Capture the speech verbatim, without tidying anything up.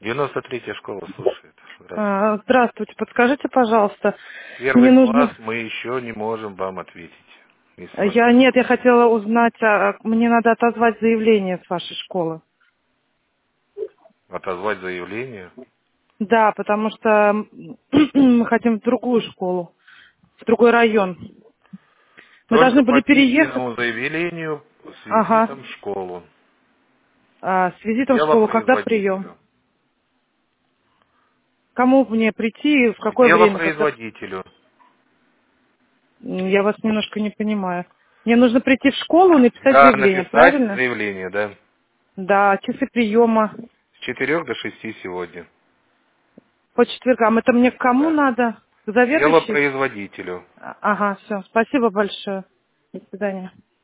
девяносто третья школа слушает. Здравствуйте. А, Здравствуйте, подскажите, пожалуйста, мне Первый класс нужно... мы еще не можем вам ответить. Не Я смотрим. нет, я хотела узнать, а, мне надо отозвать заявление с вашей школы. Отозвать заявление. Да, потому что м, мы хотим в другую школу, в другой район. Мы Только должны по были переехать, письменному заявлению с ага, визитом в школу. а, с визитом в школу. Когда прием? Делопроизводителю. Кому мне прийти и в К какое время? Когда... делопроизводителю. М, Я вас немножко не понимаю. Мне нужно прийти в школу и написать Да, заявление, написать правильно? заявление, да. Да, часы приема. С четырех до шести сегодня. По четвергам. Это мне к кому Да. надо? К К заведующей? делопроизводителю. А- Ага, все. Спасибо большое. До свидания.